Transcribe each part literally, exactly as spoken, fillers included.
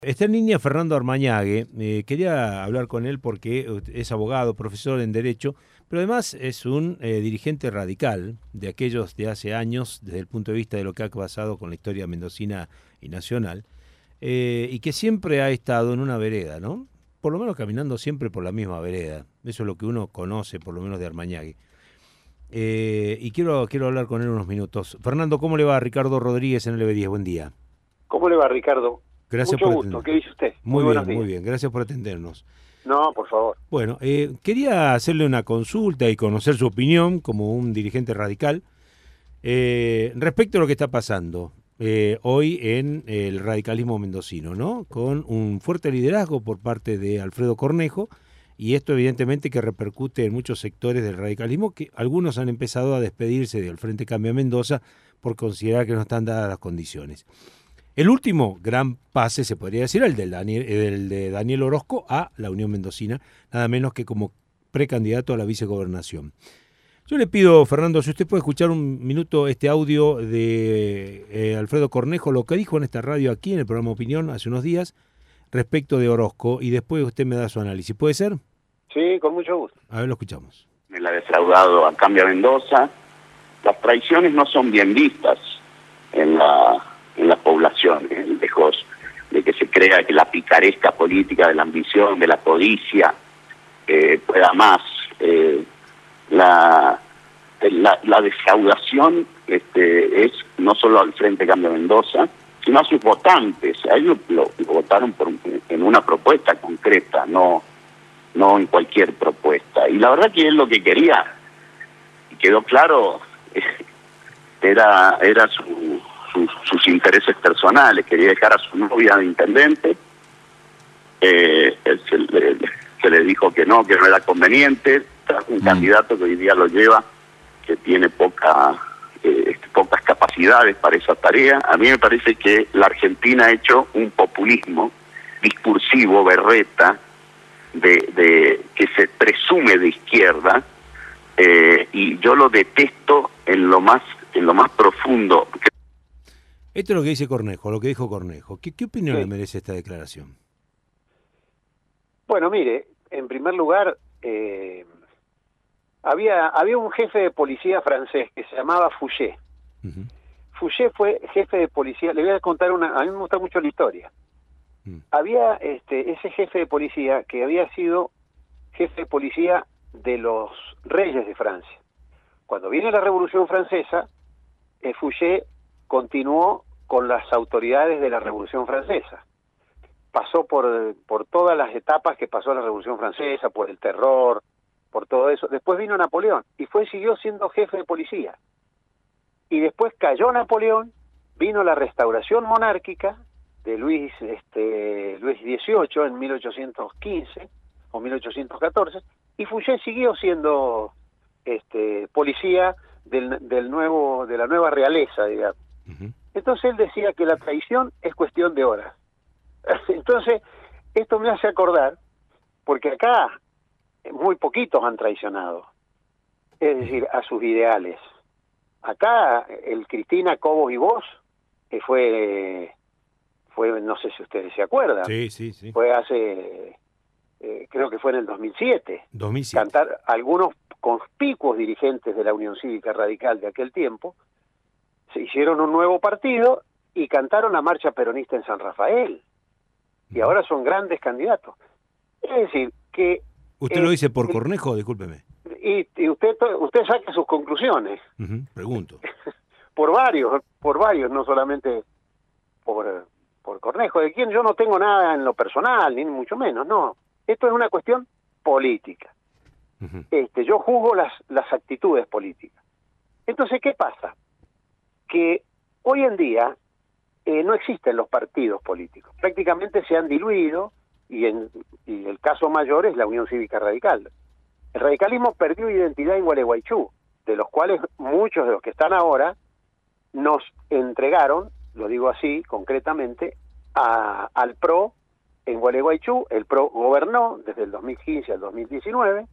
Está en línea Fernando Armañague. Eh, quería hablar con él porque es abogado, profesor en Derecho, pero además es un eh, dirigente radical de aquellos de hace años, desde el punto de vista de lo que ha pasado con la historia mendocina y nacional, eh, y que siempre ha estado en una vereda, ¿no? Por lo menos caminando siempre por la misma vereda. Eso es lo que uno conoce, por lo menos de Armañague. Eh, y quiero, quiero hablar con él unos minutos. Fernando, ¿cómo le va? Ricardo Rodríguez en el B diez. Buen día. ¿Cómo le va, Ricardo? Gracias Mucho por gusto. atender. ¿Qué dice usted? Muy, Muy buenos bien, días. muy bien. Gracias por atendernos. No, por favor. Bueno, eh, quería hacerle una consulta y conocer su opinión como un dirigente radical eh, respecto a lo que está pasando eh, hoy en el radicalismo mendocino, ¿no? Con un fuerte liderazgo por parte de Alfredo Cornejo, y esto evidentemente que repercute en muchos sectores del radicalismo, que algunos han empezado a despedirse del Frente Cambia Mendoza por considerar que no están dadas las condiciones. El último gran pase, se podría decir, el del, Daniel, el de Daniel Orozco a la Unión Mendocina, nada menos que como precandidato a la vicegobernación. Yo le pido, Fernando, si usted puede escuchar un minuto este audio de eh, Alfredo Cornejo, lo que dijo en esta radio aquí, en el programa Opinión, hace unos días, respecto de Orozco, y después usted me da su análisis. ¿Puede ser? Sí, con mucho gusto. A ver, lo escuchamos. Me la ha defraudado a Cambia Mendoza. Las traiciones no son bien vistas en la... en la población, eh, lejos de que se crea que la picaresca política de la ambición, de la codicia, eh, pueda más. Eh, la, la, la defraudación este, es no solo al Frente Cambia Mendoza, sino a sus votantes. A ellos lo, lo votaron por, en una propuesta concreta, no, no en cualquier propuesta. Y la verdad que él lo que quería, y quedó claro, era, era su... Sus, sus intereses personales. Quería dejar a su novia de intendente, eh, se, le, se le dijo que no, que no era conveniente, un mm. candidato que hoy día lo lleva, que tiene poca, eh, pocas capacidades para esa tarea. A mí me parece que la Argentina ha hecho un populismo discursivo, berreta, de, de que se presume de izquierda, eh, y yo lo detesto en lo más, en lo más profundo. Esto es lo que dice Cornejo, lo que dijo Cornejo. ¿Qué, qué opinión sí. le merece esta declaración? Bueno, mire, en primer lugar, eh, había había un jefe de policía francés que se llamaba Fouché. Uh-huh. Fouché fue jefe de policía. Le voy a contar una. A mí me gusta mucho la historia. Uh-huh. Había este ese jefe de policía que había sido jefe de policía de los reyes de Francia. Cuando viene la Revolución Francesa, eh, Fouché continuó con las autoridades de la Revolución Francesa. Pasó por, por todas las etapas que pasó la Revolución Francesa, por el terror, por todo eso. Después vino Napoleón y fue siguió siendo jefe de policía. Y después cayó Napoleón, vino la restauración monárquica de Luis, este, Luis dieciocho en mil ochocientos quince o mil ochocientos catorce, y Fouché siguió siendo este, policía del, del nuevo, de la nueva realeza, digamos. Entonces él decía que la traición es cuestión de horas. Entonces, esto me hace acordar, porque acá muy poquitos han traicionado, es decir, a sus ideales. Acá el Cristina, Cobos y vos, que fue, fue, no sé si ustedes se acuerdan, sí, sí, sí. fue hace, eh, creo que fue en el dos mil siete. dos mil siete. Cantar algunos conspicuos dirigentes de la Unión Cívica Radical de aquel tiempo, se hicieron un nuevo partido y cantaron la marcha peronista en San Rafael. Y ahora son grandes candidatos. Es decir, que... ¿Usted eh, lo dice por eh, Cornejo? Discúlpeme. Y, y usted usted saque sus conclusiones. Uh-huh. Pregunto. por varios, por varios, no solamente por, por Cornejo, de quien yo no tengo nada en lo personal, ni mucho menos, no. Esto es una cuestión política. Uh-huh. Este, yo juzgo las, las actitudes políticas. Entonces, ¿qué pasa? Que hoy en día eh, no existen los partidos políticos, prácticamente se han diluido, y, en, y el caso mayor es la Unión Cívica Radical. El radicalismo perdió identidad en Gualeguaychú, de los cuales muchos de los que están ahora nos entregaron, lo digo así concretamente, a, al P R O en Gualeguaychú. El P R O gobernó desde el dos mil quince al dos mil diecinueve,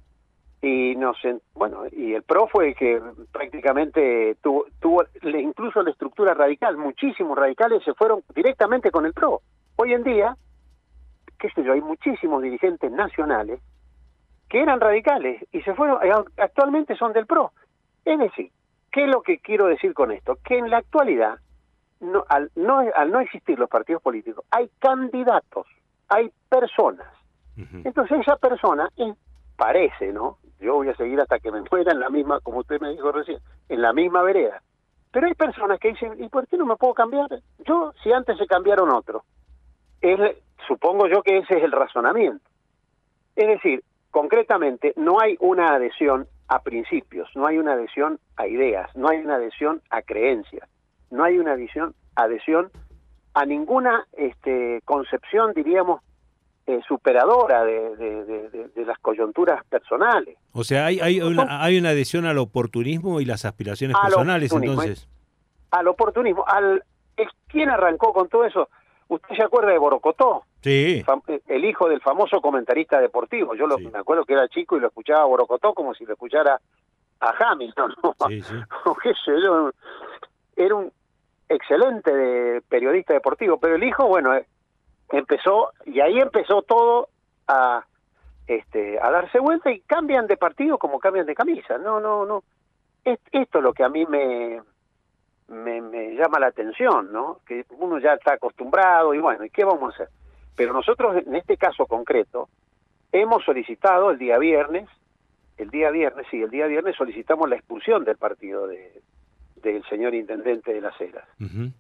y nos bueno y el P R O fue el que prácticamente tuvo, tuvo incluso la estructura radical. Muchísimos radicales se fueron directamente con el P R O. Hoy en día, qué sé yo, hay muchísimos dirigentes nacionales que eran radicales y se fueron, actualmente son del P R O. Es decir, ¿qué es lo que quiero decir con esto? Que en la actualidad, no, al, no, al no existir los partidos políticos, hay candidatos, hay personas. Uh-huh. Entonces esa persona eh, parece, ¿no? Yo voy a seguir hasta que me muera en la misma, como usted me dijo recién, en la misma vereda. Pero hay personas que dicen, ¿y por qué no me puedo cambiar? Yo, si antes se cambiaron otros. Es, supongo yo que ese es el razonamiento. Es decir, concretamente, no hay una adhesión a principios, no hay una adhesión a ideas, no hay una adhesión a creencias, no hay una adhesión, adhesión a ninguna este, concepción, diríamos, eh, superadora de, de, de, de, de las coyunturas personales. O sea, hay, hay, una, hay una adhesión al oportunismo y las aspiraciones personales, entonces. Al oportunismo. Al, ¿Quién arrancó con todo eso? ¿Usted se acuerda de Borocotó? Sí. El hijo del famoso comentarista deportivo. Yo lo, sí. me acuerdo que era chico y lo escuchaba a Borocotó como si lo escuchara a Hamilton, ¿no? Sí, sí. O qué sé yo. Era un excelente de periodista deportivo, pero el hijo, bueno, empezó, y ahí empezó todo a este a darse vuelta y cambian de partido como cambian de camisa. No, no, no. Es, esto es lo que a mí me... Me, me llama la atención, ¿no? Que uno ya está acostumbrado y bueno, ¿y qué vamos a hacer? Pero nosotros, en este caso concreto, hemos solicitado el día viernes, el día viernes, sí, el día viernes solicitamos la expulsión del partido de del señor intendente de Las Heras. Uh-huh.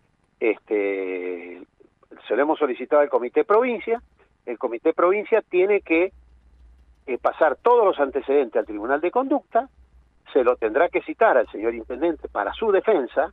Este, se lo hemos solicitado al Comité Provincia, el Comité Provincia tiene que eh, pasar todos los antecedentes al Tribunal de Conducta, se lo tendrá que citar al señor intendente para su defensa,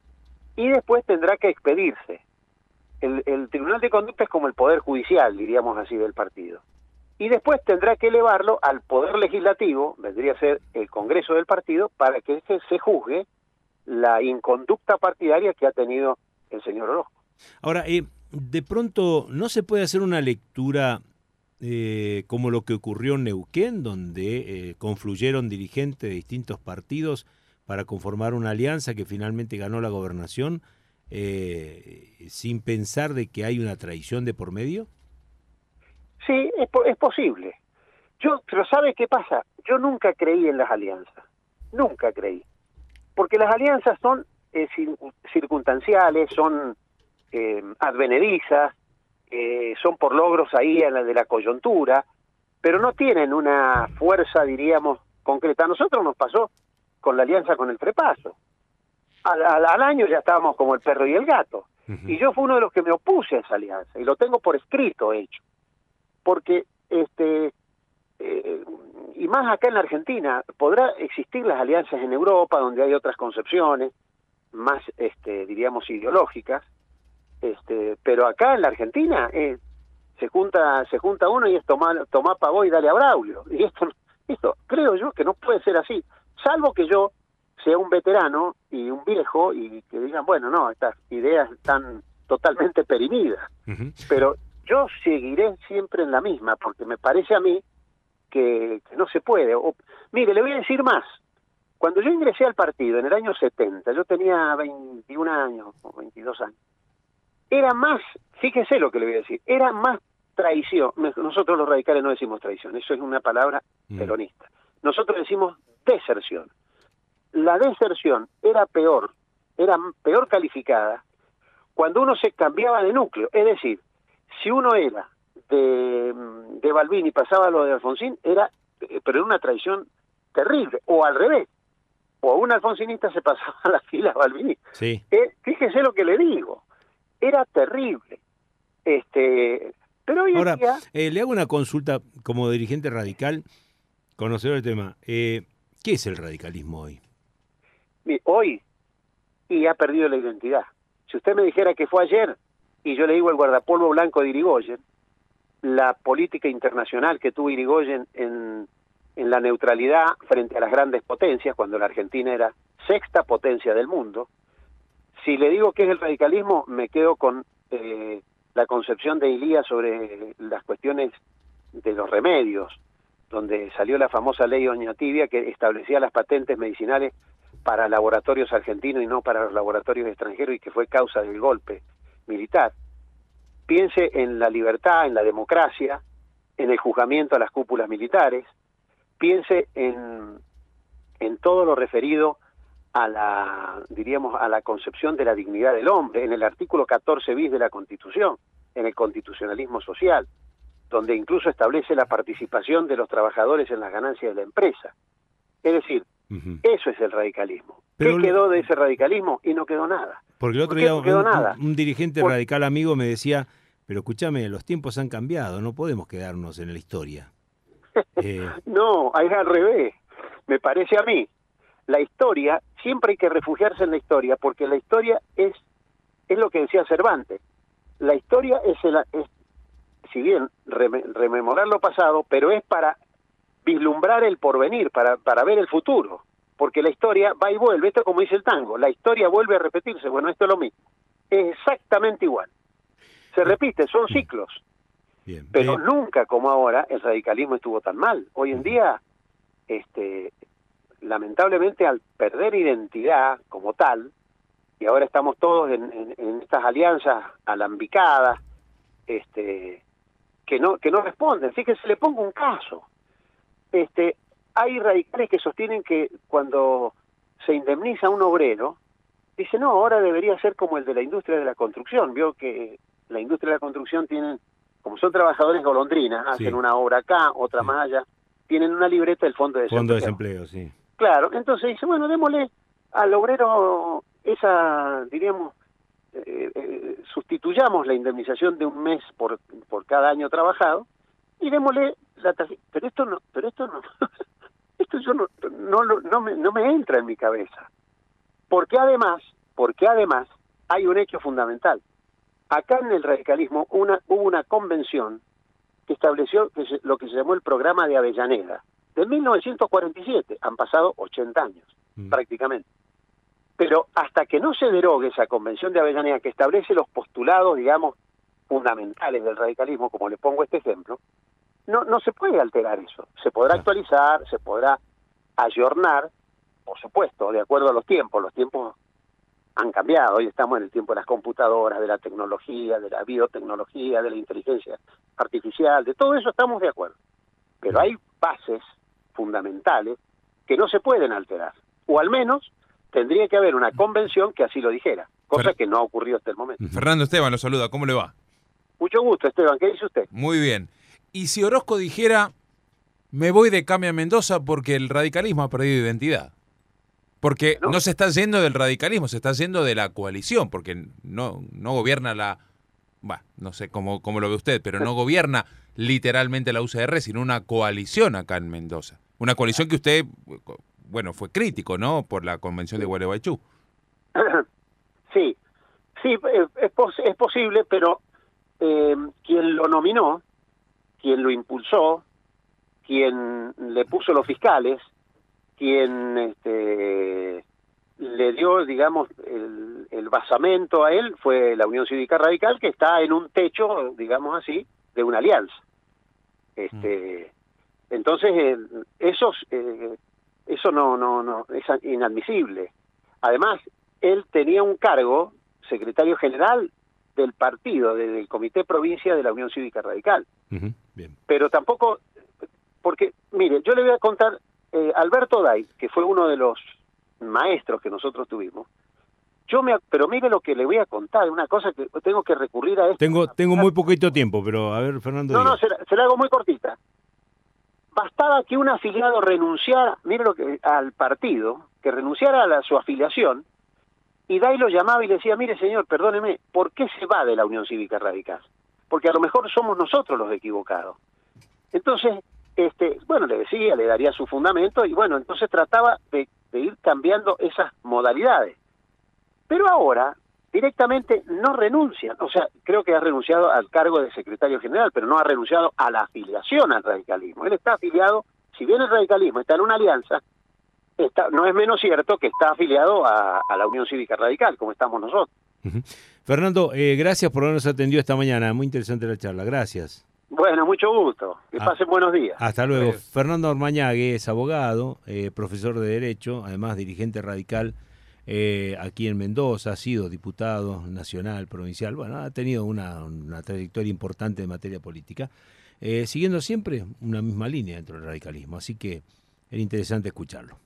y después tendrá que expedirse. El, el Tribunal de Conducta es como el Poder Judicial, diríamos así, del partido. Y después tendrá que elevarlo al Poder Legislativo, vendría a ser el Congreso del partido, para que se, se juzgue la inconducta partidaria que ha tenido el señor Orozco. Ahora, eh, de pronto, ¿no se puede hacer una lectura eh, como lo que ocurrió en Neuquén, donde eh, confluyeron dirigentes de distintos partidos para conformar una alianza que finalmente ganó la gobernación, eh, sin pensar de que hay una traición de por medio? Sí, es, es posible. Yo, pero ¿sabe qué pasa? Yo nunca creí en las alianzas, nunca creí. Porque las alianzas son eh, circunstanciales, son eh, advenedizas, eh, son por logros ahí en la de la coyuntura, pero no tienen una fuerza, diríamos, concreta. A nosotros nos pasó con la alianza con el Frepaso. Al, al, al año ya estábamos como el perro y el gato. Uh-huh. Y yo fui uno de los que me opuse a esa alianza, y lo tengo por escrito hecho. Porque, este eh, y más acá en la Argentina, podrá existir las alianzas en Europa, donde hay otras concepciones, más, este diríamos, ideológicas, este pero acá en la Argentina eh, se junta se junta uno y es tomar, tomar pavó y dale a Braulio. Y esto, esto creo yo que no puede ser así. Salvo que yo sea un veterano y un viejo y que digan, bueno, no, estas ideas están totalmente perimidas. Uh-huh. Pero yo seguiré siempre en la misma, porque me parece a mí que, que no se puede. O, mire, le voy a decir más. Cuando yo ingresé al partido en el año setenta, yo tenía veintiún años o veintidós años, era más, fíjese lo que le voy a decir, era más traición. Nosotros los radicales no decimos traición, eso es una palabra uh-huh. peronista. Nosotros decimos deserción. La deserción era peor, era peor calificada cuando uno se cambiaba de núcleo. Es decir, si uno era de, de Balbín y pasaba a lo de Alfonsín, era, pero era una traición terrible. O al revés, o un alfonsinista se pasaba a la fila Balbín. Sí. Eh, fíjese lo que le digo, era terrible. Este, pero hoy Ahora, en día... eh, le hago una consulta como dirigente radical, conocedor del tema. Eh, ¿Qué es el radicalismo hoy? Hoy, y ha perdido la identidad. Si usted me dijera que fue ayer, y yo le digo el guardapolvo blanco de Irigoyen, la política internacional que tuvo Irigoyen en, en la neutralidad frente a las grandes potencias, cuando la Argentina era sexta potencia del mundo, si le digo que es el radicalismo, me quedo con eh, la concepción de Ilías sobre las cuestiones de los remedios, donde salió la famosa ley Oñatibia que establecía las patentes medicinales para laboratorios argentinos y no para los laboratorios extranjeros, y que fue causa del golpe militar. piense en la libertad, en la democracia, en el juzgamiento a las cúpulas militares, piense en, en todo lo referido a la, diríamos, a la concepción de la dignidad del hombre, en el artículo catorce bis de la Constitución, en el constitucionalismo social, donde incluso establece la participación de los trabajadores en las ganancias de la empresa. Es decir, uh-huh. eso es el radicalismo. Pero ¿qué quedó de ese radicalismo? Y no quedó nada. Porque el otro día no un, un, un dirigente Por... radical amigo me decía, pero escúchame, los tiempos han cambiado, no podemos quedarnos en la historia. eh... No, es al revés, me parece a mí. La historia, siempre hay que refugiarse en la historia, porque la historia es, es lo que decía Cervantes. La historia es, el, es si bien rem, rememorar lo pasado, pero es para vislumbrar el porvenir, para, para ver el futuro. Porque la historia va y vuelve, esto como dice el tango, la historia vuelve a repetirse, bueno, esto es lo mismo, es exactamente igual, se repite, son ciclos, Bien. pero Bien. nunca como ahora el radicalismo estuvo tan mal. Hoy en día, este, lamentablemente al perder identidad como tal, y ahora estamos todos en, en, en estas alianzas alambicadas, este, que no, que no responden. Fíjense, le pongo un caso, este, hay radicales que sostienen que cuando se indemniza a un obrero, dice, no, ahora debería ser como el de la industria de la construcción. Vio que la industria de la construcción tienen, como son trabajadores golondrinas, hacen sí. una obra acá, otra sí. más allá, tienen una libreta del Fondo de Desempleo. Fondo de Desempleo, sí. Claro, entonces dice, bueno, démosle al obrero esa, diríamos, eh, eh, sustituyamos la indemnización de un mes por, por cada año trabajado y démosle la tarjeta. Pero esto no, pero esto no... Esto yo no, no, no, me, no me entra en mi cabeza. Porque además, porque además hay un hecho fundamental. Acá en el radicalismo una, hubo una convención que estableció que se, lo que se llamó el programa de Avellaneda, de mil novecientos cuarenta y siete, han pasado ochenta años, mm. prácticamente. Pero hasta que no se derogue esa convención de Avellaneda que establece los postulados, digamos, fundamentales del radicalismo, como le pongo este ejemplo, No, no se puede alterar eso. Se podrá actualizar, se podrá ayornar, por supuesto, de acuerdo a los tiempos. Los tiempos han cambiado. Hoy estamos en el tiempo de las computadoras, de la tecnología, de la biotecnología, de la inteligencia artificial, de todo eso estamos de acuerdo. Pero hay bases fundamentales que no se pueden alterar. O al menos tendría que haber una convención que así lo dijera, cosa Fer... que no ha ocurrido hasta el momento. Fernando Esteban lo saluda, ¿cómo le va? Mucho gusto, Esteban. ¿Qué dice usted? Muy bien. Y si Orozco dijera, me voy de Cambia Mendoza porque el radicalismo ha perdido identidad. Porque no, no se está yendo del radicalismo, se está yendo de la coalición, porque no, no gobierna la... Bah, no sé cómo, cómo lo ve usted, pero no gobierna literalmente la U C R, sino una coalición acá en Mendoza. Una coalición que usted, bueno, fue crítico, ¿no?, por la convención de Gualeguaychú. Sí, sí, es, pos es posible, pero eh, quien lo nominó, quien lo impulsó, quien le puso los fiscales, quien este, le dio, digamos, el, el basamento a él, fue la Unión Cívica Radical, que está en un techo, digamos así, de una alianza. Este, mm. Entonces, eh, eso, eh, eso no, no, no es inadmisible. Además, él tenía un cargo, secretario general del partido, del Comité Provincia de la Unión Cívica Radical. Uh-huh. Bien. Pero tampoco, porque, mire, yo le voy a contar, eh, Alberto Day, que fue uno de los maestros que nosotros tuvimos, yo me, pero mire lo que le voy a contar, una cosa que tengo que recurrir a esto. Tengo, tengo muy poquito tiempo, pero a ver, Fernando. No, diga. no, se la, se la hago muy cortita. Bastaba que un afiliado renunciara, mire lo que, al partido, que renunciara a la, su afiliación, y Day lo llamaba y le decía, mire señor, perdóneme, ¿por qué se va de la Unión Cívica Radical? Porque a lo mejor somos nosotros los equivocados. Entonces, este, bueno, le decía, le daría su fundamento, y bueno, entonces trataba de, de ir cambiando esas modalidades. Pero ahora, directamente no renuncian, o sea, creo que ha renunciado al cargo de secretario general, pero no ha renunciado a la afiliación al radicalismo. Él está afiliado, si bien el radicalismo está en una alianza, Está, no es menos cierto que está afiliado a, a la Unión Cívica Radical, como estamos nosotros. Uh-huh. Fernando, eh, gracias por habernos atendido esta mañana. Muy interesante la charla. Gracias. Bueno, mucho gusto. Que ah, pasen buenos días. Hasta luego. Fernando Ormañague es abogado, eh, profesor de Derecho, además dirigente radical eh, aquí en Mendoza, ha sido diputado nacional, provincial, bueno, ha tenido una, una trayectoria importante en materia política, eh, siguiendo siempre una misma línea dentro del radicalismo, así que era interesante escucharlo.